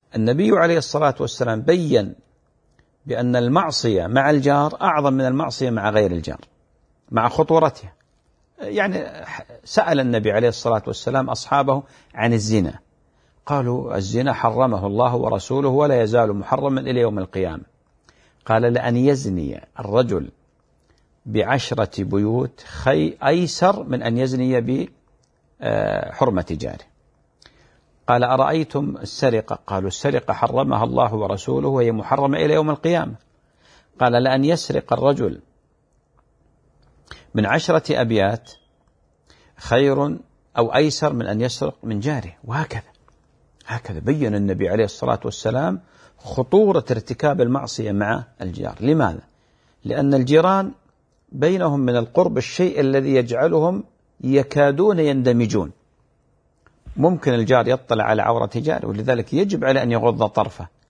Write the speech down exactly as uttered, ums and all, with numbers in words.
النبي عليه الصلاة والسلام بين بأن المعصية مع الجار أعظم من المعصية مع غير الجار مع خطورتها. يعني سأل النبي عليه الصلاة والسلام أصحابه عن الزنا، قالوا الزنا حرمه الله ورسوله ولا يزال محرما إلى يوم القيامة. قال لأن يزني الرجل بعشرة بيوت خي أيسر من أن يزني بحرمة جاره. قال أرأيتم السرقة؟ قالوا السرقة حرمها الله ورسوله وهي محرمة إلى يوم القيامة. قال لأن يسرق الرجل من عشرة أبيات خير أو أيسر من أن يسرق من جاره. وهكذا هكذا بين النبي عليه الصلاة والسلام خطورة ارتكاب المعصية مع الجار. لماذا؟ لأن الجيران بينهم من القرب الشيء الذي يجعلهم يكادون يندمجون. ممكن الجار يطلع على عورة جاره، ولذلك يجب عليه أن يغض طرفه.